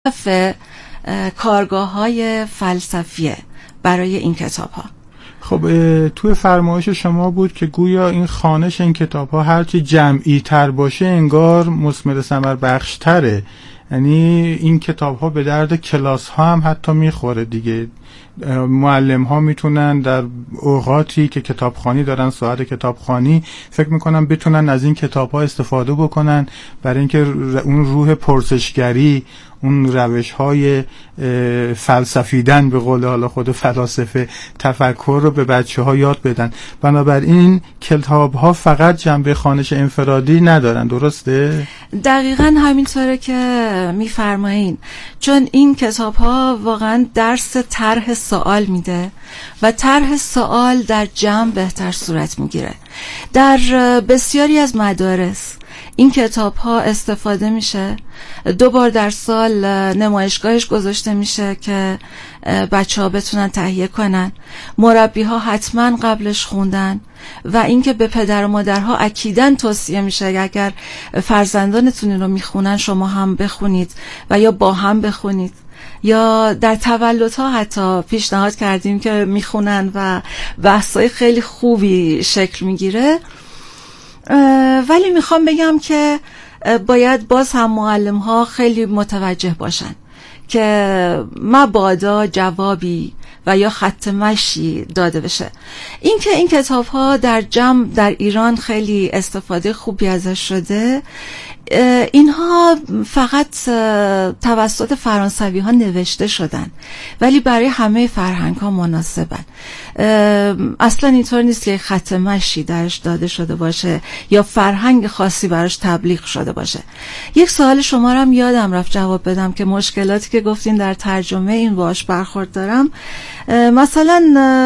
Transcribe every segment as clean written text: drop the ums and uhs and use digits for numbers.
کارگاه‌های فلسفیه برای این کتاب‌ها. خب توی فرمایش شما بود که گویا این خوانش این کتاب‌ها هرچی جمعی تر باشه انگار مثمر ثمر بخش تره، یعنی این کتاب‌ها به درد کلاس‌ها هم حتی میخوره دیگه. معلم‌ها میتونن در اوقاتی که کتابخوانی دارن، ساعت کتابخوانی، فکر میکنم بتونن از این کتاب‌ها استفاده بکنن برای اینکه اون روح پرسشگری، اون روش‌های فلسفیدن به قول حالا خود فلاسفه، تفکر رو به بچه‌ها یاد بدن. بنابراین کتاب‌ها فقط جنبه خوانش انفرادی ندارن، درسته؟ دقیقاً همینطوره که میفرمایین، چون این کتاب‌ها واقعاً درس طرح سوال میده و طرح سوال در جمع بهتر صورت میگیره. در بسیاری از مدارس این کتاب ها استفاده میشه، 2 بار در سال نمایشگاهش گذاشته میشه که بچه ها بتونن تهیه کنن، مربی ها حتما قبلش خوندن و اینکه به پدر و مادرها اکیداً توصیه میشه اگر فرزندانتون رو میخونن شما هم بخونید و یا با هم بخونید، یا در تولدها حتی پیشنهاد کردیم که میخونن و بحثای خیلی خوبی شکل میگیره. ولی میخوام بگم که باید باز هم معلم ها خیلی متوجه باشن که مبادا جوابی و یا خط مشی داده بشه. اینکه این کتاب ها در جمع در ایران خیلی استفاده خوبی ازش شده، اینها فقط توسط فرانسوی ها نوشته شدن ولی برای همه فرهنگ ها مناسبن. اصلا اینطور نیست که خط مشی درش داده شده باشه یا فرهنگ خاصی براش تبلیغ شده باشه. یک سوال شما رو هم یادم رفت جواب بدم که مشکلاتی که گفتین در ترجمه این باش برخورد دارم. مثلا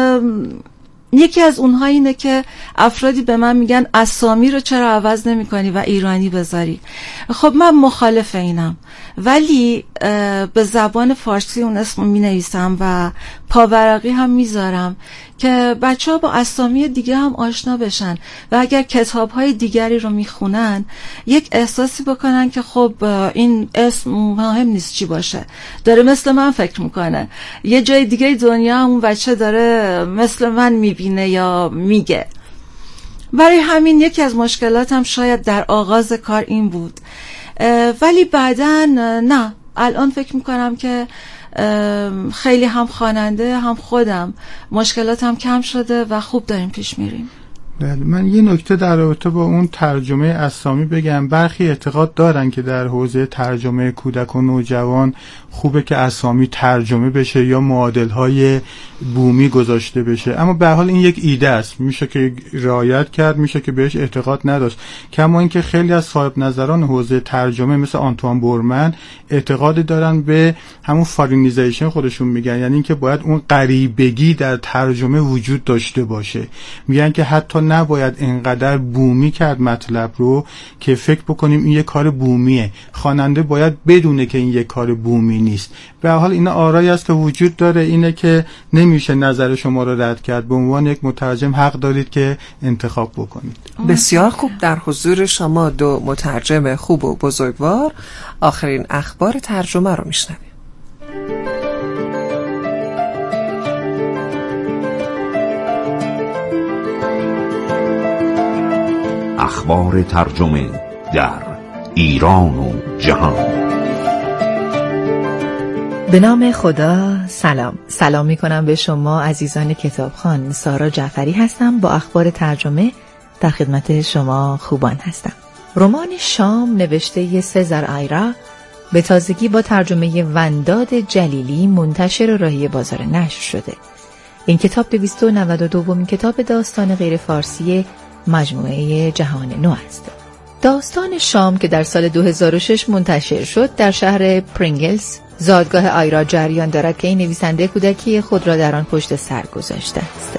یکی از اونها اینه که افرادی به من میگن اسامی رو چرا عوض نمی کنی و ایرانی بذاری. خب من مخالف اینم، ولی به زبان فارسی اون اسم می نویسم و پاورقی هم میذارم که بچه ها با اسامی دیگه هم آشنا بشن و اگر کتاب های دیگری رو میخونن یک احساسی بکنن که خب این اسم مهم نیست چی باشه، داره مثل من فکر میکنه، یه جای دیگه دنیا هم اون بچه داره مثل من میبینه یا میگه. برای همین یکی از مشکلاتم شاید در آغاز کار این بود، ولی بعداً نه، الان فکر میکنم که خیلی هم خواننده هم خودم مشکلاتم کم شده و خوب داریم پیش میریم. من یه نکته در رابطه با اون ترجمه اسامی بگم. برخی اعتقاد دارن که در حوزه ترجمه کودک و نوجوان خوبه که اسامی ترجمه بشه یا معادل‌های بومی گذاشته بشه، اما به هر حال این یک ایده است، میشه که رعایت کرد، میشه که بهش اعتقاد نداشت. کما اینکه خیلی از صاحب نظران حوزه ترجمه مثل آنتوان بورمن اعتقاد دارن به همون فارینیزیشن، خودشون میگن، یعنی اینکه باید اون غریبگی در ترجمه وجود داشته باشه. میگن که حتی نباید اینقدر بومی کرد مطلب رو که فکر بکنیم این یک کار بومیه. خواننده باید بدونه که این یک کار بومی نیست. به هر حال اینا آرایی است که وجود داره، اینه که نمیشه نظر شما رو رد کرد. به عنوان یک مترجم حق دارید که انتخاب بکنید. بسیار خوب. در حضور شما 2 مترجم خوب و بزرگوار آخرین اخبار ترجمه رو میشنویم. اخبار ترجمه در ایران و جهان. به نام خدا. سلام میکنم به شما عزیزان کتابخوان. سارا جعفری هستم، با اخبار ترجمه در خدمت شما خوبان هستم. رمان شام نوشته سزار آیرا به تازگی با ترجمه ونداد جلیلی منتشر راهی بازار نشر شده. این کتاب 292مین کتاب داستان غیر فارسی مجموعه جهان نو است. داستان شام که در سال 2006 منتشر شد در شهر پرینگلز زادگاه آیرا جریان دارد که این نویسنده کودکی خود را در آن پشت سر گذاشته است.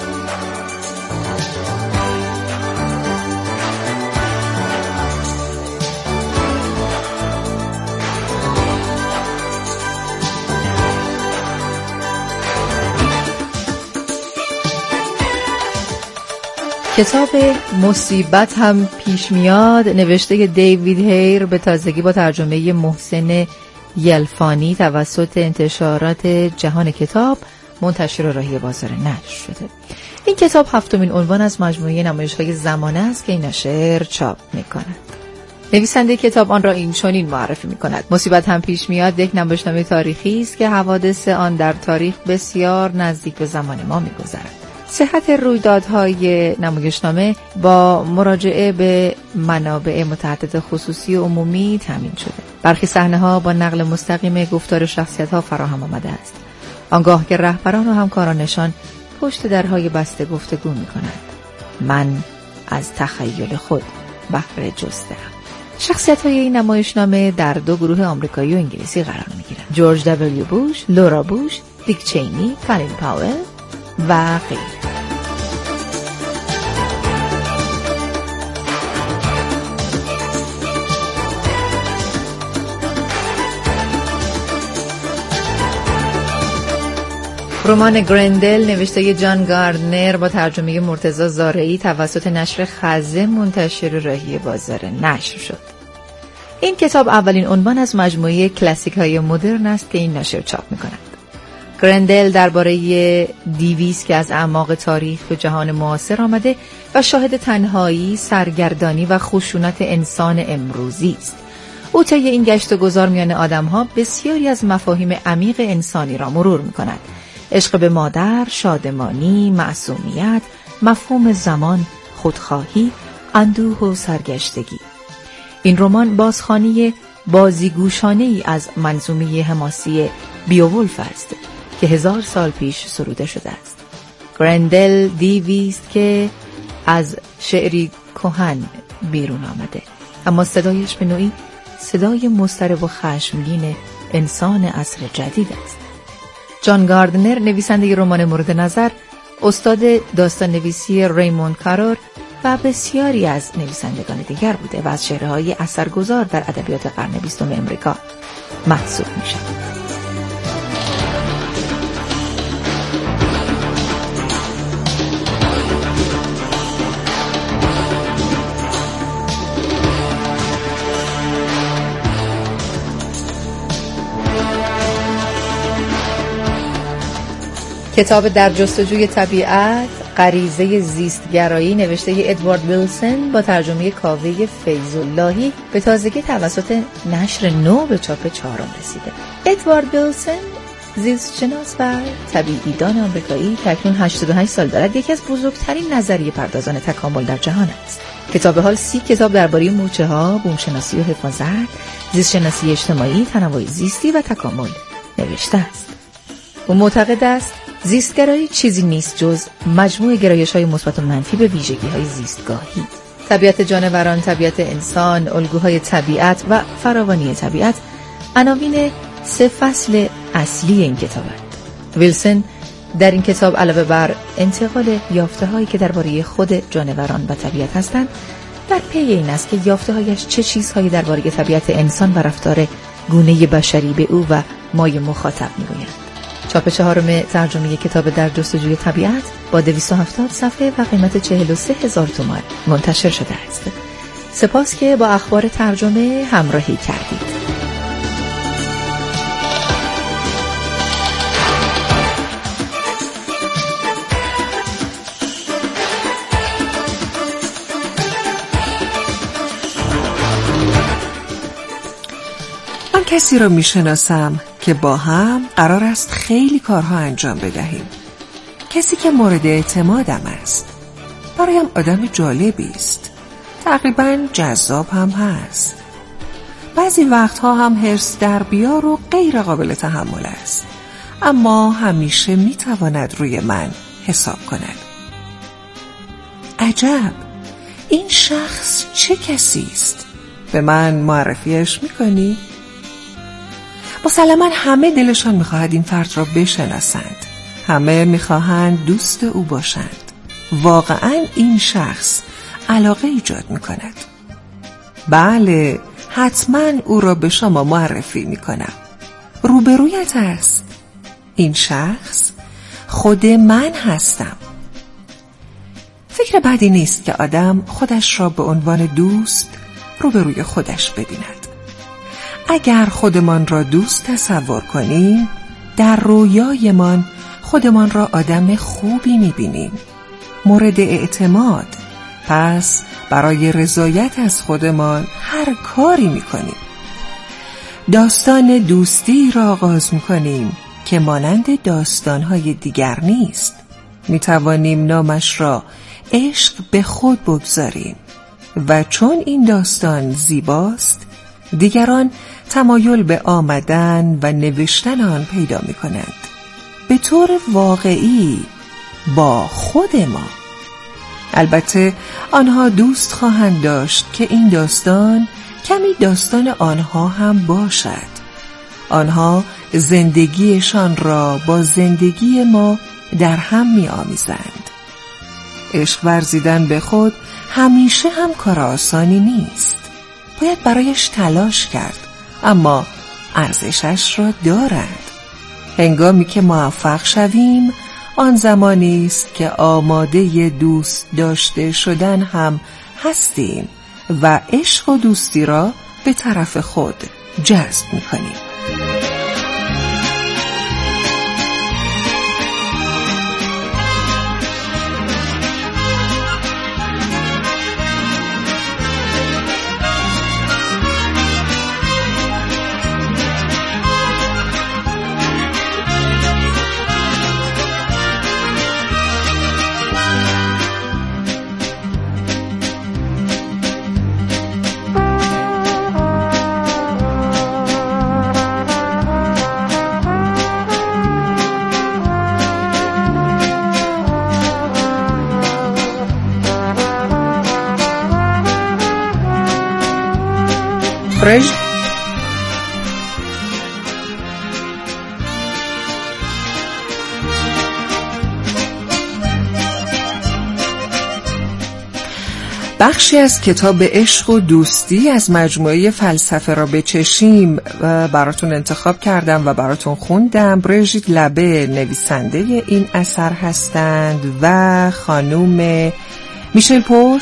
کتاب مصیبت هم پیش میاد نوشته دیوید هیر به تازگی با ترجمه محسن یلفانی توسط انتشارات جهان کتاب منتشر و راهی بازار نشر شده. این کتاب 7مین عنوان از مجموعه نمایش‌های زمانه است که این ناشر چاپ می‌کند. نویسنده کتاب آن را اینچنین معرفی می‌کند: مصیبت هم پیش میاد یک نمایشنامه تاریخی است که حوادث آن در تاریخ بسیار نزدیک به زمان ما می‌گذرد. صحت رویدادهای نمایشنامه با مراجعه به منابع متعدد خصوصی و عمومی تامین شده. برخی صحنه‌ها با نقل مستقیم گفتار شخصیت‌ها فراهم آمده است. آنگاه که رهبران و همکارانشان پشت درهای بسته گفتگو می‌کنند. من از تخیل خود بهره جسته‌ام. شخصیت‌های این نمایشنامه در دو گروه آمریکایی و انگلیسی قرار می‌گیرند: جورج دبلیو بوش، لورا بوش، دیک چینی، کالین پاول و غیره. رمان گرندل نوشته جان گاردنر با ترجمه مرتضی زارعی توسط نشر خزه منتشر راهی بازار نشر شد. این کتاب اولین عنوان از مجموعه کلاسیک های مدرن است که این نشر چاپ می‌کند. گرندل درباره دیوی است که از اعماق تاریخ به جهان معاصر آمده و شاهد تنهایی، سرگردانی و خشونت انسان امروزی است. او طی این گشت و گذار میان آدم‌ها بسیاری از مفاهیم عمیق انسانی را مرور می‌کند: عشق به مادر، شادمانی، معصومیت، مفهوم زمان، خودخواهی، اندوه و سرگشتگی. این رمان بازخوانی بازیگوشانه‌ای از منظومه حماسی بیوولف است که 1000 سال پیش سروده شده است. گرندل دیوی است که از شعری کهن بیرون آمده، اما صدایش به نوعی صدای مضطرب و خشمگین انسان عصر جدید است. جان گاردنر نویسنده رمان مورد نظر، استاد داستان نویسی ریموند کارور و بسیاری از نویسندگان دیگر بوده و از چهره‌های اثرگذار در ادبیات قرن 20 امریکا محسوب می‌شود. کتاب در جستجوی طبیعت، غریزه زیستگرایی نوشته ادوارد ویلسون با ترجمه کاوه فیض‌اللهی به تازگی توسط نشر نو به چاپ 4 رسیده. ادوارد ویلسون زیستشناس و طبیعیدان آمریکایی که اکنون 88 سال دارد، یکی از بزرگترین نظریه پردازان تکامل در جهان است. کتاب حال 30 کتاب درباره مورچه‌ها، بومشناسی و حفاظت، زیستشناسی اجتماعی، تنوع زیستی و تکامل نوشته است. او معتقد است زیستگرایی چیزی نیست جز مجموع گرایش‌های مثبت و منفی به ویژگی‌های زیستگاهی. طبیعت جانوران، طبیعت انسان، الگوهای طبیعت و فراوانی طبیعت عناوین 3 فصل اصلی این کتابند. ویلسون در این کتاب علاوه بر انتقال یافته‌هایی که درباره خود جانوران و طبیعت هستند، در پی این است که یافته‌هایش چه چیزهایی درباره طبیعت انسان و رفتار گونه بشری به او و مای مخاطب می‌گویند. چاپ 4 ترجمه کتاب در جستجوی طبیعت با 270 صفحه و قیمت 43,000 تومان منتشر شده است. سپاس که با اخبار ترجمه همراهی کردید. من کسی را میشناسم که با هم قرار است خیلی کارها انجام بدهیم. کسی که مورد اعتمادم است. برایم آدم جالبی است. تقریباً جذاب هم هست. بعضی وقتها هم حرص در بیار و غیر قابل تحمل است، اما همیشه میتواند روی من حساب کند. عجب، این شخص چه کسی است؟ به من معرفیش میکنی؟ مسلماً همه دلشان میخواهد این فرد را بشناسند. همه میخواهند دوست او باشند. واقعاً این شخص علاقه ایجاد میکند. بله، حتماً او را به شما معرفی میکنم. روبرویت است. این شخص خود من هستم. فکر بدی نیست که آدم خودش را به عنوان دوست روبروی خودش ببیند. اگر خودمان را دوست تصور کنیم، در رویایمان خودمان را آدم خوبی می‌بینیم، مورد اعتماد. پس برای رضایت از خودمان هر کاری می‌کنیم. داستان دوستی را آغاز می‌کنیم که مانند داستان‌های دیگر نیست. می‌توانیم نامش را عشق به خود بگذاریم و چون این داستان زیباست، دیگران تمایل به آمدن و نوشتن آن پیدا می‌کنند، به طور واقعی با خود ما. البته آنها دوست خواهند داشت که این داستان کمی داستان آنها هم باشد. آنها زندگیشان را با زندگی ما در هم می‌آمیزند. عشق ورزیدن به خود همیشه هم کار آسانی نیست. باید برایش تلاش کرد، اما ارزشش را دارد. هنگامی که موفق شویم، آن زمانی است که آماده دوست داشته شدن هم هستیم و عشق و دوستی را به طرف خود جذب می‌کنیم. بخشی از کتاب عشق و دوستی از مجموعه فلسفه را بچشیم براتون انتخاب کردم و براتون خوندم. بریژیت لبه نویسنده این اثر هستند و خانوم میشل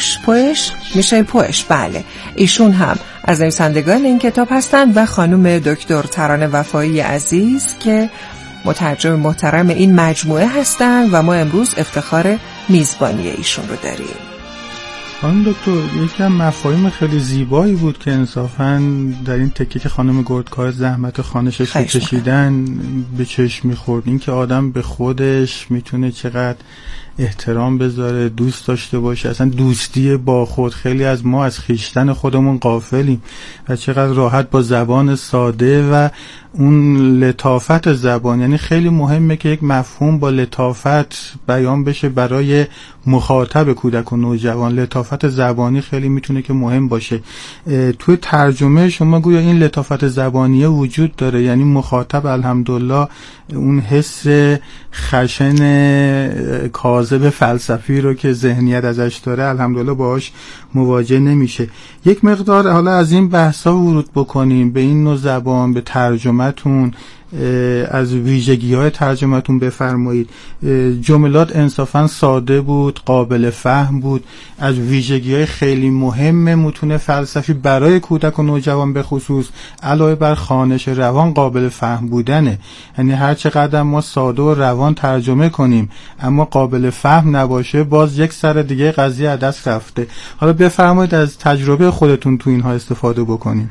پوش بله، ایشون هم از نویسندگان این کتاب هستند و خانوم دکتر ترانه وفایی عزیز که مترجم محترم این مجموعه هستند و ما امروز افتخار میزبانی ایشون رو داریم. خانم دکتر، یکی از مفاهیم خیلی زیبایی بود که انصافاً در این تکه که خانم گردکار زحمت خوانشش رو کشیدن به چشم می‌خورد، این که آدم به خودش میتونه چقدر احترام بذاره، دوست داشته باشه. اصلا دوستی با خود، خیلی از ما از خویشتن خودمون غافلیم و چقدر راحت با زبان ساده و اون لطافت زبان، یعنی خیلی مهمه که یک مفهوم با لطافت بیان بشه برای مخاطب کودک و نوجوان. لطافت زبانی خیلی میتونه که مهم باشه. توی ترجمه شما گویا این لطافت زبانیه وجود داره، یعنی مخاطب الحمدلله اون حس خشن کاذب فلسفی رو که ذهنیت ازش داره الحمدلله باهاش مواجه نمیشه. یک مقدار حالا از این بحثا ورود بکنیم به این نوع زبان، به ترجمه‌تون، از ویژگی‌های ترجمه‌تون بفرمایید. جملات انصافاً ساده بود، قابل فهم بود. از ویژگی‌های خیلی مهم متون فلسفی برای کودک و نوجوان به خصوص علاوه بر خوانش روان قابل فهم بودنه. یعنی هر چقدر ما ساده و روان ترجمه کنیم اما قابل فهم نباشه، باز یک سر دیگه قضیه از دست رفته. حالا بفرمایید از تجربه خودتون تو اینها استفاده بکنیم.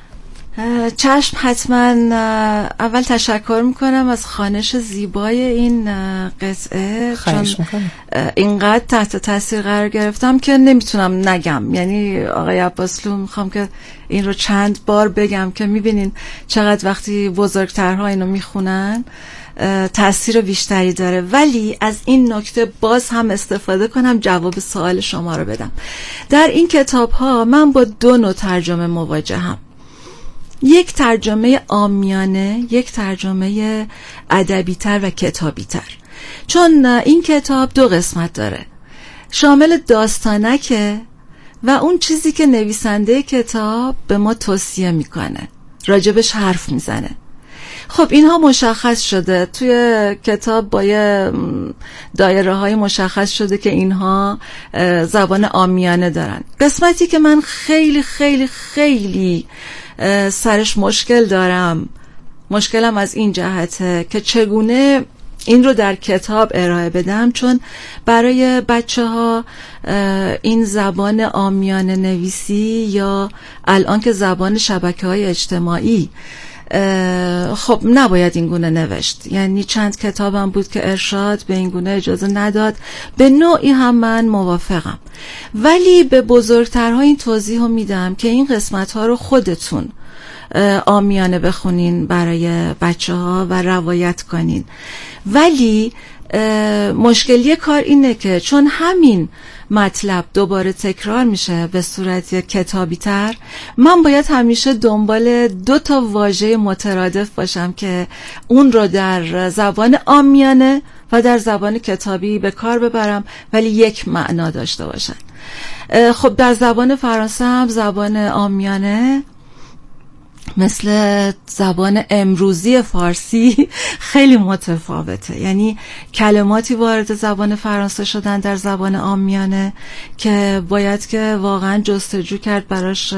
چشم، حتما. اول تشکر میکنم از خوانش زیبای این قطعه، چون اینقدر تحت تاثیر قرار گرفتم که نمیتونم نگم. یعنی آقای عباسلو میخوام که این رو چند بار بگم که میبینین چقدر وقتی بزرگترها اینو میخونن تأثیر بیشتری داره. ولی از این نکته باز هم استفاده کنم جواب سوال شما رو بدم. در این کتاب ها من با دو نوع ترجمه مواجهم، یک ترجمه عامیانه، یک ترجمه ادبی‌تر و کتابی‌تر. چون این کتاب دو قسمت داره، شامل داستانکه و اون چیزی که نویسنده کتاب به ما توصیه میکنه، راجبش حرف میزنه. خب اینها مشخص شده توی کتاب، با یه دایره های مشخص شده که اینها زبان عامیانه دارن. قسمتی که من خیلی خیلی خیلی سرش مشکل دارم. مشکلم از این جهته که چگونه این رو در کتاب ارائه بدم، چون برای بچه ها این زبان عامیانه نویسی یا الان که زبان شبکه‌های اجتماعی خب نباید این گونه نوشت. یعنی چند کتابم بود که ارشاد به این گونه اجازه نداد. به نوعی هم من موافقم، ولی به بزرگترها این توضیح رو میدم که این قسمت ها رو خودتون عامیانه بخونین برای بچه ها و روایت کنین. ولی مشکلی کار اینه که چون همین مطلب دوباره تکرار میشه به صورت کتابی تر، من باید همیشه دنبال 2 واژه مترادف باشم که اون رو در زبان عامیانه و در زبان کتابی به کار ببرم ولی یک معنا داشته باشن. خب در زبان فرانسه هم زبان عامیانه مثل زبان امروزی فارسی خیلی متفاوته. یعنی کلماتی وارد زبان فرانسه شدن در زبان عامیانه که باید که واقعا جستجو کرد براش،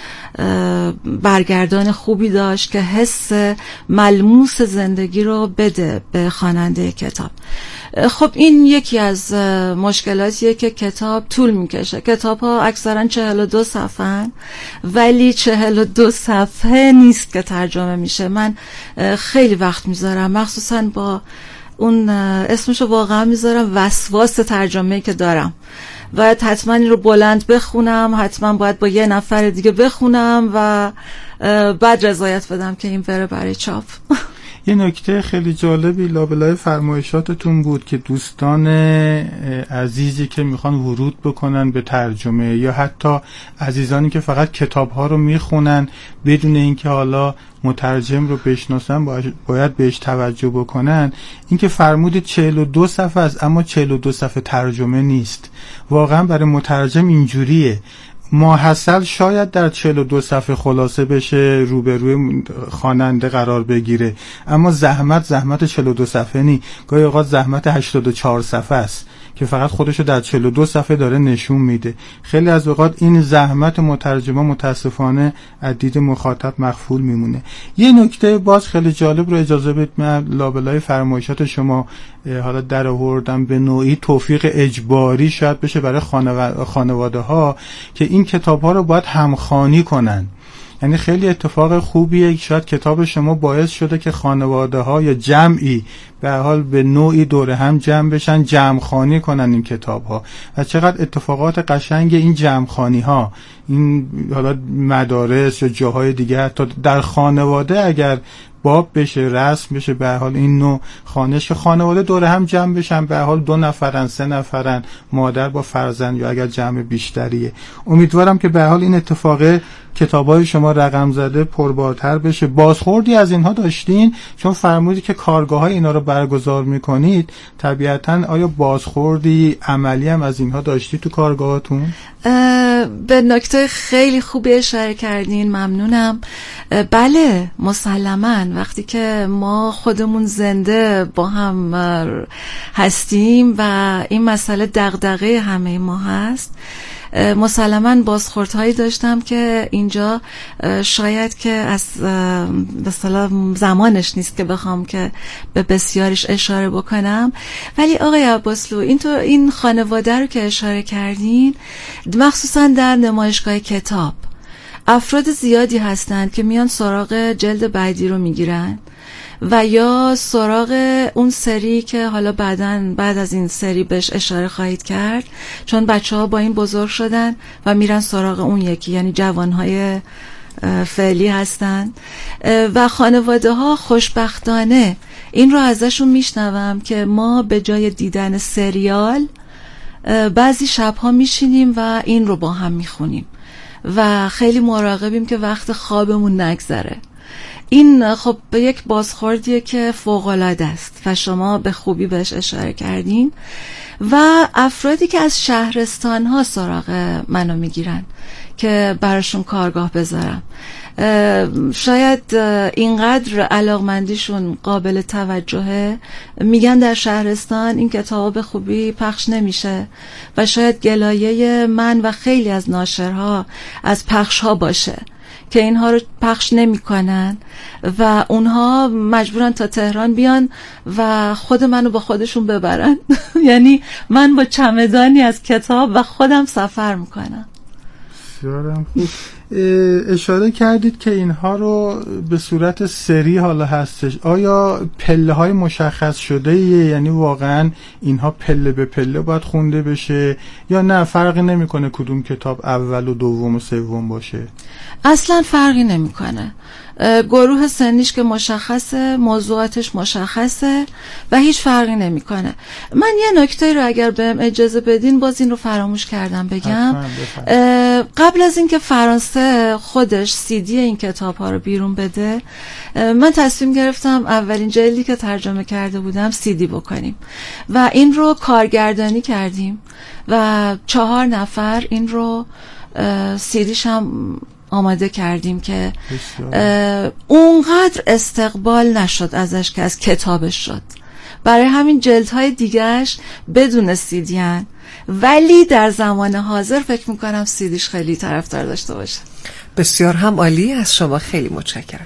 برگردان خوبی داشت که حس ملموس زندگی رو بده به خواننده کتاب. خب این یکی از مشکلاتیه که کتاب طول میکشه. کتاب ها اکثرا 42 صفحه ولی 42 صفحه نیست که ترجمه میشه. من خیلی وقت میذارم، مخصوصا با اون اسمشو واقعا میذارم وسواس ترجمه‌ای که دارم. باید حتما این رو بلند بخونم، حتما باید با یه نفر دیگه بخونم و بعد رضایت بدم که این بره برای چاپ. یه نکته خیلی جالبی لابلای فرمایشاتتون بود که دوستان عزیزی که میخوان ورود بکنن به ترجمه یا حتی عزیزانی که فقط کتاب‌ها رو میخونن بدون اینکه حالا مترجم رو بشناسن باید بهش توجه بکنن، اینکه فرمودید 42 صفحه است اما 42 صفحه ترجمه نیست. واقعا برای مترجم اینجوریه، ماحصل شاید در 42 صفحه خلاصه بشه، روبروی خواننده قرار بگیره، اما زحمت 42 صفحه نی، گاهی اوقات زحمت 84 صفحه است که فقط خودشو در 42 صفحه داره نشون میده. خیلی از اوقات این زحمت مترجمه متاسفانه از دید مخاطب مغفول میمونه. یه نکته باز خیلی جالب رو اجازه بدید من لابلای فرمایشات شما حالا در آوردم، به نوعی توفیق اجباری شاید بشه برای خانواده ها که این کتاب ها رو باید همخوانی کنن. یعنی خیلی اتفاق خوبیه، شاید کتاب شما باعث شده که خانواده ها یا جمعی به حال به نوعی دور هم جمع بشن، جمع خوانی کنن این کتاب ها. و چقدر اتفاقات قشنگ این جمع خوانی ها، این حالا مدارس یا جاهای دیگه حتی در خانواده اگر باب بشه، رسم بشه، به حال این نوع خوانش خانواده دور هم جمع بشن، به حال 2 نفرن 3 نفرن، مادر با فرزند یا اگر جمع بیشتریه. امیدوارم که به حال این اتفاق کتابای شما رقم زده پربارتر بشه. بازخوردی از اینها داشتین؟ چون فرمودید که کارگاه‌های اینا رو برگزار می‌کنید، طبیعتاً آیا بازخوردی عملی هم از اینها داشتی تو کارگاهاتون؟ به نکته خیلی خوبی اشاره کردین، ممنونم. بله مسلماً وقتی که ما خودمون زنده با هم هستیم و این مسئله دغدغه همه ما هست، مسلماً بازخوردهایی داشتم که اینجا شاید که از به اصطلاح زمانش نیست که بخوام که به بسیارش اشاره بکنم، ولی آقای عباسلو این خانواده رو که اشاره کردین، مخصوصاً در نمایشگاه کتاب افراد زیادی هستند که میان سراغ جلد بعدی رو میگیرن و یا سراغ اون سری که حالا بعد از این سری بهش اشاره خواهید کرد، چون بچه‌ها با این بزرگ شدن و میرن سراغ اون یکی، یعنی جوانهای فعلی هستن و خانواده ها خوشبختانه این رو ازشون میشنوم که ما به جای دیدن سریال بعضی شبها میشینیم و این رو با هم میخونیم و خیلی مراقبیم که وقت خوابمون نگذره. این خب به یک بازخوردیه که فوق‌العاده است و شما به خوبی بهش اشاره کردین. و افرادی که از شهرستان ها سراغ منو میگیرن که براشون کارگاه بذارم، شاید اینقدر علاقمندیشون قابل توجهه، میگن در شهرستان این کتاب به خوبی پخش نمیشه و شاید گلایه من و خیلی از ناشرها از پخش ها باشه که اینها رو پخش نمی‌کنن و اونها مجبورن تا تهران بیان و خود منو با خودشون ببرن. یعنی من با چمدانی از کتاب و خودم سفر میکنم. بسیارم خوب. اشاره کردید که اینها رو به صورت سری حالا هستش. آیا پله های مشخص شده یعنی واقعا اینها پله به پله باید خونده بشه یا نه فرقی نمیکنه کدوم کتاب اول و دوم و سوم باشه؟ اصلا فرقی نمیکنه. گروه سنیش که مشخصه، موضوعاتش مشخصه و هیچ فرقی نمیکنه. من یه نکته رو اگر بهم اجازه بدین باز این رو فراموش کردم بگم. قبل از اینکه فرانسه خودش CD این کتاب ها رو بیرون بده، من تصمیم گرفتم اولین جلدی که ترجمه کرده بودم CD بکنیم و این رو کارگردانی کردیم و 4 نفر این رو CDش هم آماده کردیم که اونقدر استقبال نشد ازش که از کتابش شد. برای همین جلدهای دیگهش بدون CD هن، ولی در زمان حاضر فکر میکنم CDش خیلی طرفدار داشته باشه. بسیار هم عالی، از شما خیلی متشکرم.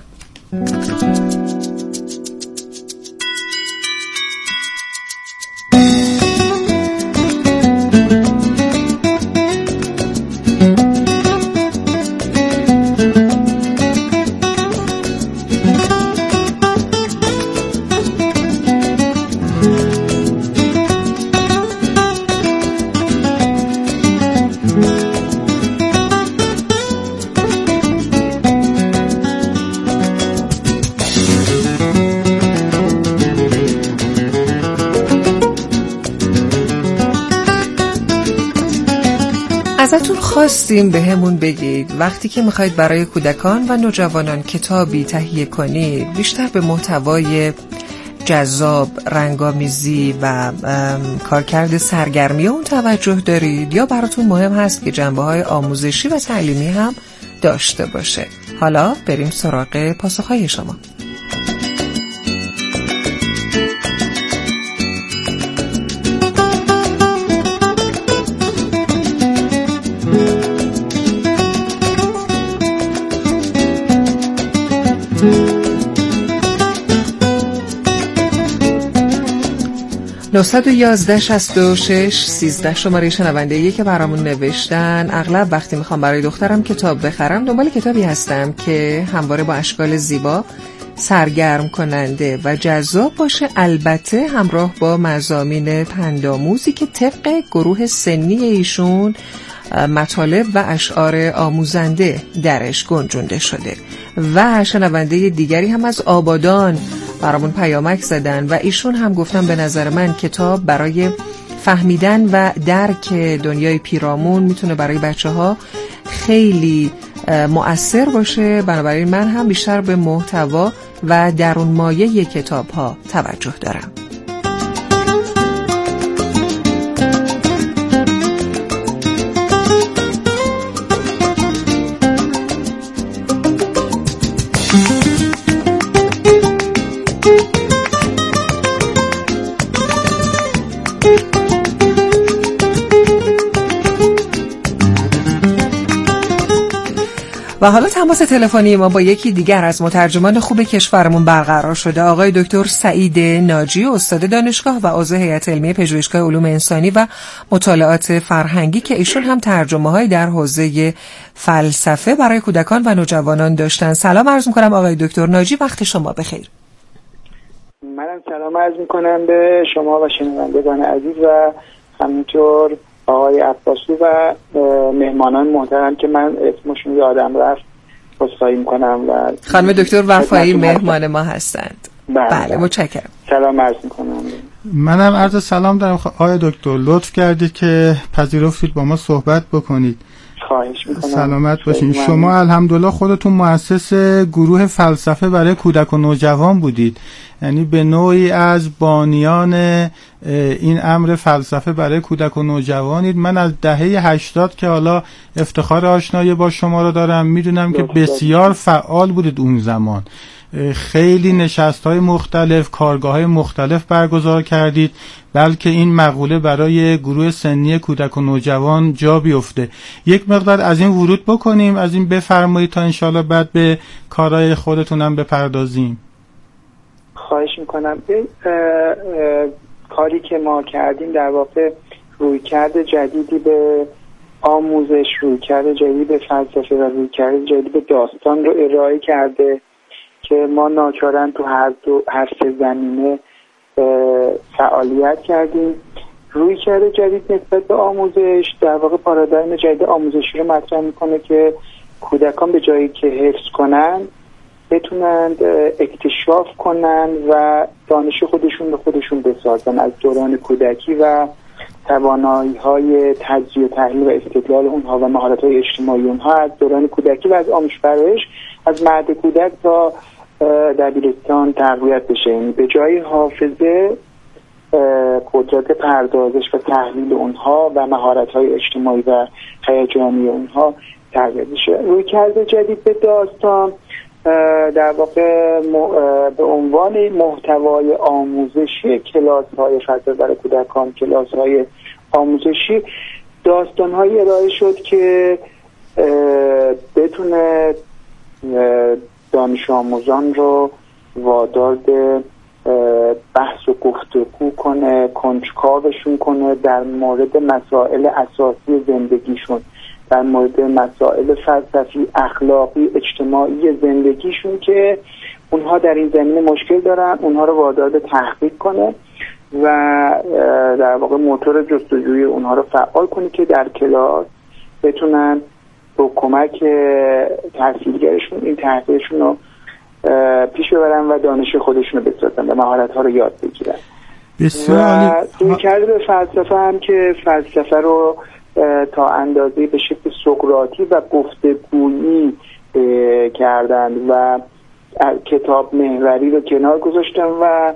ازتون خواستیم به همون بگید وقتی که میخواید برای کودکان و نوجوانان کتابی تهیه کنید بیشتر به محتوای جذاب، رنگامیزی و کارکرد سرگرمی اون توجه دارید یا براتون مهم هست که جنبه‌های آموزشی و تعلیمی هم داشته باشه؟ حالا بریم سراغ پاسخهای شما. (911-66-13) شماره شنونده‌ای که برامون نوشتن اغلب وقتی میخوام برای دخترم کتاب بخرم دنبال کتابی هستم که همواره با اشکال زیبا، سرگرم کننده و جذاب باشه، البته همراه با مضامین پندآموزی که طبق گروه سنی ایشون مطالب و اشعار آموزنده درش گنجونده شده. و شنونده دیگری هم از آبادان برامون پیامک زدن و ایشون هم گفتن به نظر من کتاب برای فهمیدن و درک دنیای پیرامون میتونه برای بچه‌ها خیلی مؤثر باشه، بنابراین من هم بیشتر به محتوا و درون مایه کتاب‌ها توجه دارم. و حالا تماس تلفنی ما با یکی دیگر از مترجمان خوب کشورمون برقرار شده، آقای دکتر سعید ناجی، استاد دانشگاه و عضو هیئت علمی پژوهشگاه علوم انسانی و مطالعات فرهنگی که ایشون هم ترجمه‌هایی در حوزه فلسفه برای کودکان و نوجوانان داشتن. سلام عرض می‌کنم آقای دکتر ناجی، وقت شما بخیر. منم سلام عرض می‌کنم به شما و شنوندگان عزیز و همینطور آقای عباسو و مهمانان محترم که من اسمشون یادم رفت عذرخواهی میکنم و خانم دکتر وفایی مهمان ما هستند. بله متشکرم. سلام عرض میکنم. منم عرض سلام دارم. آقای دکتر لطف کردید که پذیرفتید با ما صحبت بکنید. خواهش میکنم. سلامت باشین. شما الحمدلله خودتون مؤسس گروه فلسفه برای کودک و نوجوان بودید، یعنی به نوعی از بانیان این امر فلسفه برای کودک و نوجوانید. من از دهه 80 که حالا افتخار آشنایی با شما رو دارم میدونم که بسیار فعال بودید اون زمان خیلی نشست‌های مختلف، کارگاه‌های مختلف برگزار کردید، بلکه این مقوله برای گروه سنی کودک و نوجوان جا بیفته. یک مقدار از این ورود بکنیم، از این بفرمایید تا انشالله بعد به کارهای خودتونم بپردازیم. خواهش میکنم. کاری که ما کردیم در واقع رویکرد جدیدی به آموزش، رویکرد جدیدی به فلسفه و رویکرد جدیدی به داستان رو ارائه کرده که ما ناچارن تو هر سه زمینه فعالیت کردیم. رویکرد جدید نسبت به آموزش در واقع پارادایم جدید آموزشی رو مطرح میکنه که کودکان به جایی که حفظ کنن بتونند اکتشاف کنن و دانش خودشون به خودشون بسازن از دوران کودکی و توانایی‌های تجزیه و تحلیل و استدلال اونها و مهارت‌های اجتماعی اونها از دوران کودکی و از آموزش پرورش از مهد کودک تا دبیرستان تقویت بشه. یعنی به جای حافظه قدرت پردازش و تحلیل اونها و مهارت‌های اجتماعی و هیجانی اونها تقویت بشه. رویکرد جدید به داستان در واقع به عنوان محتوای آموزشی کلاس‌های فلسفه برای کودکان، کلاس‌های آموزشی، داستان‌هایی ارائه شد که بتونه دانش آموزان رو وادار به بحث و گفتگو کنه، کنجکاوشون کنه در مورد مسائل اساسی زندگیشون، در مورد مسائل فلسفی، اخلاقی، اجتماعی زندگیشون که اونها در این زمینه مشکل دارن، اونها رو وادار به تحقیق کنه و در واقع موتور جستجوی اونها رو فعال کنه که در کلاس بتونن با کمک تحصیلگرشون این تحقیقشون رو پیش ببرن و دانش خودشون رو بسازن و مهارت‌ها رو یاد بگیرن. بسیار عالی. این کرده به فلسفه هم که فلسفه رو تا اندازه به شکل سقراطی و گفتگویی کردن و کتاب محوری رو کنار گذاشتن و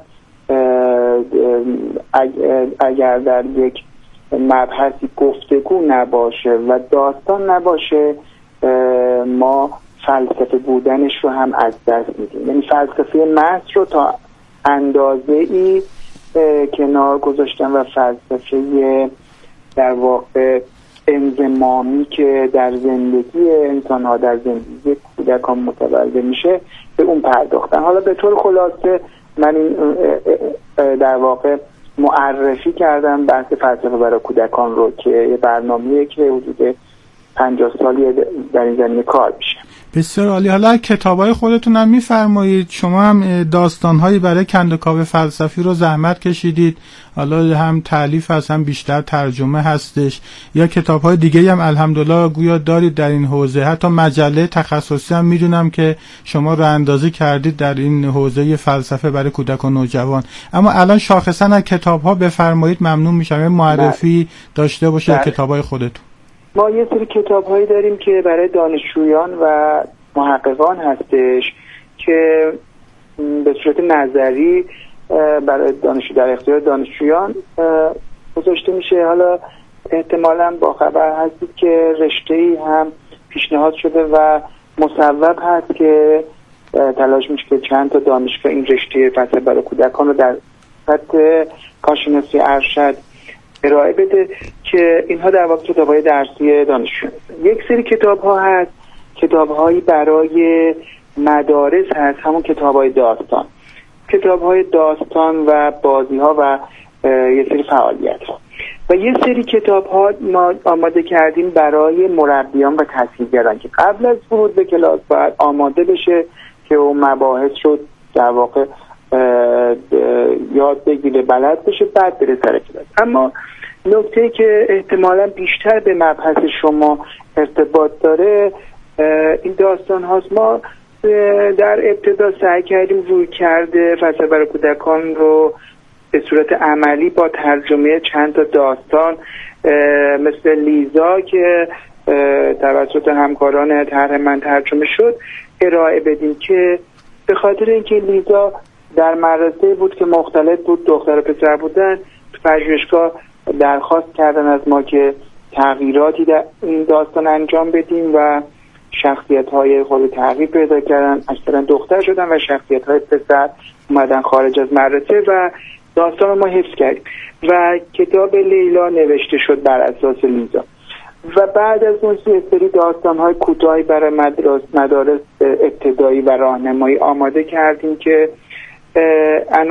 اگر در یک مبحثی گفتگو نباشه و داستان نباشه ما فلسفه بودنش رو هم از دست میدیم. یعنی فلسفه محض رو تا اندازه ای کنار گذاشتن و فلسفه در واقع انضمامی که در زندگی انسان ها، در زندگی کودکان متولد میشه به اون پرداختن. حالا به طور خلاصه من این در واقع معرفی کردم بحث فلسفه برای کودکان رو که یه برنامه‌ایه که حدود 50 سالی در این زمینه کار میشه. بسیار عالی. حالا کتابای خودتون هم میفرمایید، شما هم داستانهایی برای کندوکاو فلسفی رو زحمت کشیدید، حالا هم تالیف هست هم بیشتر ترجمه هستش، یا کتابهای دیگه هم الحمدلله گویا دارید در این حوزه، حتی مجله تخصصی هم میدونم که شما رو اندازی کردید در این حوزه فلسفه برای کودک و نوجوان. اما الان شاخصا از کتابها بفرمایید ممنون میشم، معرفی داشته باشه کتابهای خودتون. ما یه سری کتاب‌هایی داریم که برای دانشجویان و محققان هستش که به صورت نظری برای در اختیار دانشجویان گذاشته میشه. حالا احتمالاً با خبر هستید که رشته‌ای هم پیشنهاد شده و مصوب هست که تلاش میشه که چند تا دانشگاه این رشته فلسفه برای کودکان رو در سطح کارشناسی ارشد ارائه بده که اینها در واقع کتاب‌های درسی دانشجو هستن. یک سری کتاب‌ها هست، کتاب‌هایی برای مدارس هست، همون کتاب‌های داستان، کتاب‌های داستان و بازی‌ها و یه سری فعالیت‌ها. و یه سری کتاب‌ها ما آماده کردیم برای مربیان و تحصیلگران که قبل از ورود به کلاس باید آماده بشه که اون مباحث رو در واقع یاد بگیره، بلد بشه، بعد بره سر کلاس. اما نکته که احتمالاً بیشتر به مبحث شما ارتباط داره این داستان هاست. ما در ابتدا سعی کردیم روی کرده فلسفه برای کودکان رو به صورت عملی با ترجمه چند تا داستان مثل لیزا که توسط همکاران طرح من ترجمه شد ارائه بدیم، که به خاطر اینکه لیزا در مدرسه بود که مختلط بود، دختر و پسر بودن، تو پژوهشگاه درخواست کردن از ما که تغییراتی در این داستان انجام بدیم و شخصیت‌های خود تغییر پیدا کردن، اکثرا دختر شدن و شخصیت‌های پسر اومدن خارج از مدرسه و داستان ما حفظ کردیم و کتاب لیلا نوشته شد بر اساس لیزا. و بعد از اون سری داستان‌های کوتاهی برای مدارس ابتدایی و راهنمایی آماده کردیم که